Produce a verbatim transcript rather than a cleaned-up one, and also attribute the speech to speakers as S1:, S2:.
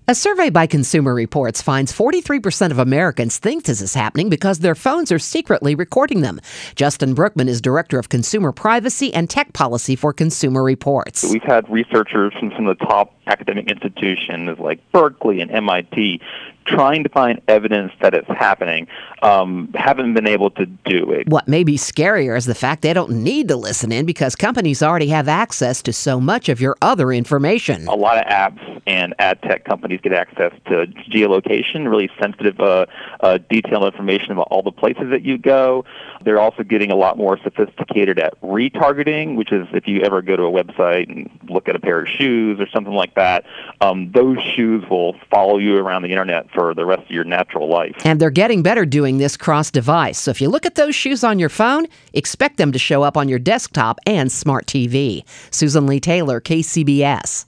S1: A survey by Consumer Reports finds forty-three percent of Americans think this is happening because their phones are secretly recording them. Justin Brookman is Director of Consumer Privacy and Tech Policy for Consumer Reports.
S2: We've had researchers from some of the top academic institutions like Berkeley and M I T trying to find evidence that it's happening, um, haven't been able to do it.
S1: What may be scarier is the fact they don't need to listen in because companies already have access to so much of your other information.
S2: A lot of apps and ad tech companies get access to geolocation, really sensitive, uh, uh, detailed information about all the places that you go. They're also getting a lot more sophisticated at retargeting, which is if you ever go to a website and look at a pair of shoes or something like that, um, those shoes will follow you around the internet for the rest of your natural life.
S1: And they're getting better doing this cross-device. So if you look at those shoes on your phone, expect them to show up on your desktop and smart T V. Susan Lee Taylor, K C B S.